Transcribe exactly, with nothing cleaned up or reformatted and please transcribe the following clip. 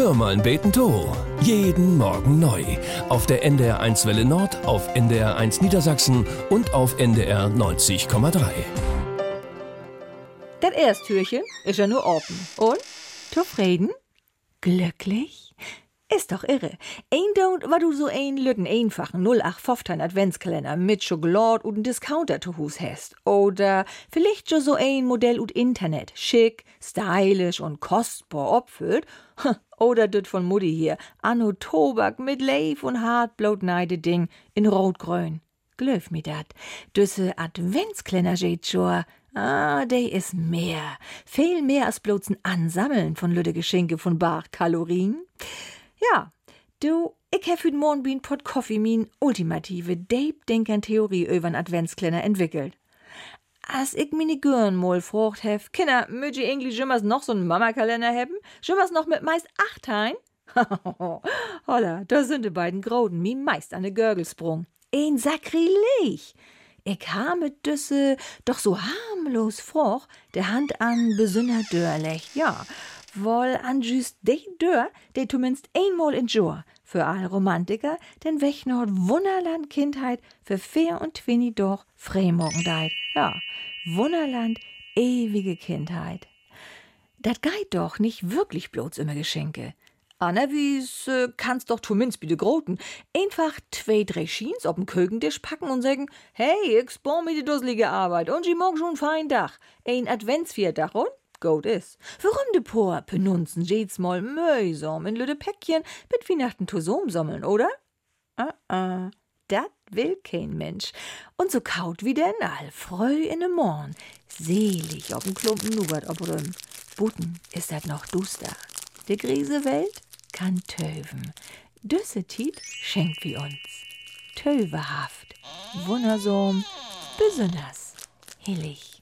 Hör mal ein Beten to. Jeden Morgen neu. Auf der N D R eins Welle Nord, auf N D R eins Niedersachsen und auf N D R neunzig Komma drei. Das erste Türchen ist ja nur offen. Und? Zufrieden? Glücklich? Ist doch irre. Ein don't, war du so ein lütten einfachen null acht fünfzehn Adventskalender mit Schokolade und Discounter zu Hus hast. Oder vielleicht schon so ein Modell ut Internet. Schick, stylisch und kostbar opfüllt. Oder das von Mutti hier. Anno Tobak mit Leif und Hartblaut neide Ding in rot-grün. Glöf mi dat. Düsse Adventskalender geht schon. Ah, der is mehr. Viel mehr als bloß ein Ansammeln von lütte Geschenke von bar Kalorien. Ja, du, ich hab für den Morgen bin Pot Coffee min ultimative Deep-Denkern-Theorie über einen Adventskalender entwickelt. Als ich meine Gürn mal frucht hef, Kinder, mögt ihr eigentlich jemals noch so einen Mama-Kalender haben? Jemals noch mit meist acht Hein? Holla, da sind die beiden Groden mi meist an de Görgel sprung. Ein Sakrileg! Ich ha mit Düsse doch so harmlos froch der Hand an besünner Dörr lecht, ja. Wohl an just de Dörr, de zumindest einmal in Jour. Für alle Romantiker, denn wech noch Wunderland Kindheit, für Fair und Twinny doch Fremorgendeit. Ja, Wunderland, ewige Kindheit. Dat geit doch nicht wirklich bloß immer Geschenke. Anna, wie's äh, kannst doch zumindest bitte groten. Einfach zwei, drei Schiens auf'n Kökentisch packen und sagen, hey, ich spar mir die dusselige Arbeit und ich morgen schon ein fein Dach. Ein Adventsvierdach und gut is. Warum de Por penunzen jedes Mal mühsam in lüde Päckchen mit Weihnachten zusammen sammeln, oder? Ah, ah, dat will kein Mensch. Und so kaut wie denn all freu in de Morn, selig auf'n Klumpen Nougat obrüm. Buten is dat noch duster. De griese Welt kann töven. Düsse Tiet schenkt wie uns. Tövehaft, wundersam, besonders, hillig.